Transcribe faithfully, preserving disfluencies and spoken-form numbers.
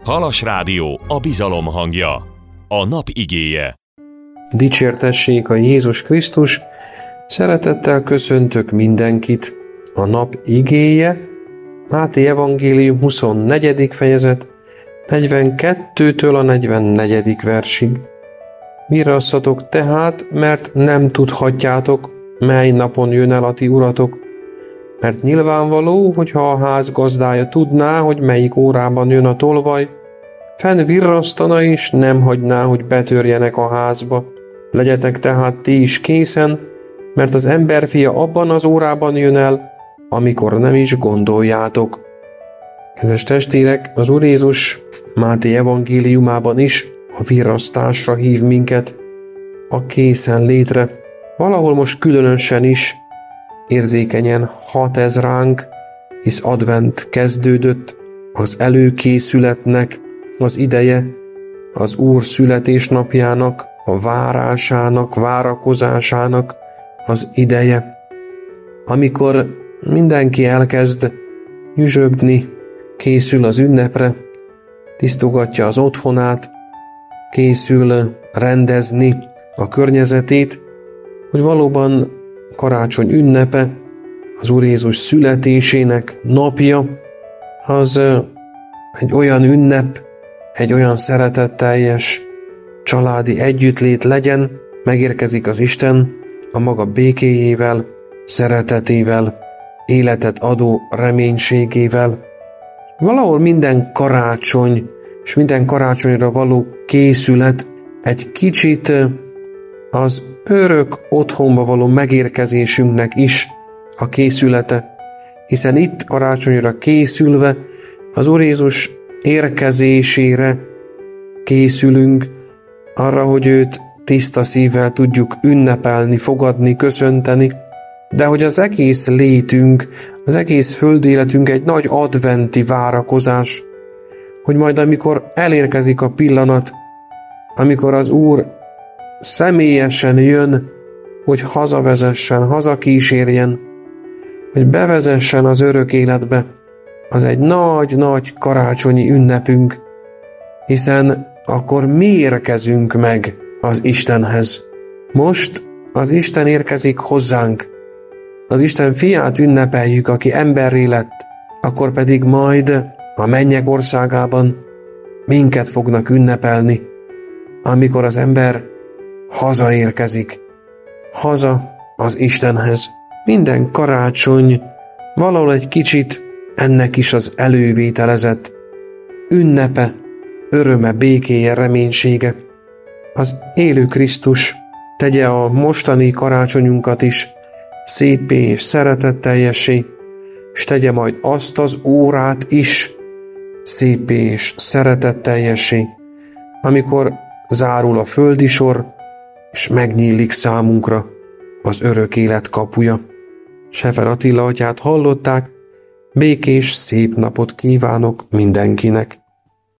Halas Rádió, a bizalom hangja. A nap igéje. Dicsértessék a Jézus Krisztus, szeretettel köszöntök mindenkit. A nap igéje, Máté evangélium huszonnegyedik fejezet, negyvenkettőtől a negyvennegyedik versig. Virasszatok tehát, mert nem tudhatjátok, mely napon jön el a ti uratok. Mert nyilvánvaló, hogy ha a ház gazdája tudná, hogy melyik órában jön a tolvaj, fenn virrasztana és nem hagyná, hogy betörjenek a házba. Legyetek tehát ti is készen, mert az emberfia abban az órában jön el, amikor nem is gondoljátok. Kedves testvérek, az Úr Jézus Máté evangéliumában is a virrasztásra hív minket, a készenlétre. Valahol most különösen is érzékenyen hat ez ránk, hisz advent kezdődött, az előkészületnek az ideje, az Úr születésnapjának, a várásának, várakozásának az ideje, amikor mindenki elkezd nyüzsögni, készül az ünnepre, tisztogatja az otthonát, készül rendezni a környezetét, hogy valóban karácsony ünnepe, az Úr Jézus születésének napja, az egy olyan ünnep, egy olyan szeretetteljes családi együttlét legyen, megérkezik az Isten a maga békéjével, szeretetével, életet adó reménységével. Valahol minden karácsony és minden karácsonyra való készület egy kicsit az örök otthonba való megérkezésünknek is a készülete, hiszen itt karácsonyra készülve az Úr Jézus érkezésére készülünk, arra, hogy őt tiszta szívvel tudjuk ünnepelni, fogadni, köszönteni, de hogy az egész létünk, az egész földéletünk egy nagy adventi várakozás, hogy majd amikor elérkezik a pillanat, amikor az Úr személyesen jön, hogy hazavezessen, hazakísérjen, hogy bevezessen az örök életbe, az egy nagy-nagy karácsonyi ünnepünk, hiszen akkor mi érkezünk meg az Istenhez. Most az Isten érkezik hozzánk, az Isten fiát ünnepeljük, aki emberré lett, akkor pedig majd a mennyek országában minket fognak ünnepelni, amikor az ember hazaérkezik, haza az Istenhez. Minden karácsony valahol egy kicsit ennek is az elővételezett ünnepe, öröme, békéje, reménysége. Az élő Krisztus tegye a mostani karácsonyunkat is szépé és szeretetteljessé, és tegye majd azt az órát is szépé és szeretetteljessé, amikor zárul a földi sor, és megnyílik számunkra az örök élet kapuja. Sefer Attila atyát hallották, békés, szép napot kívánok mindenkinek.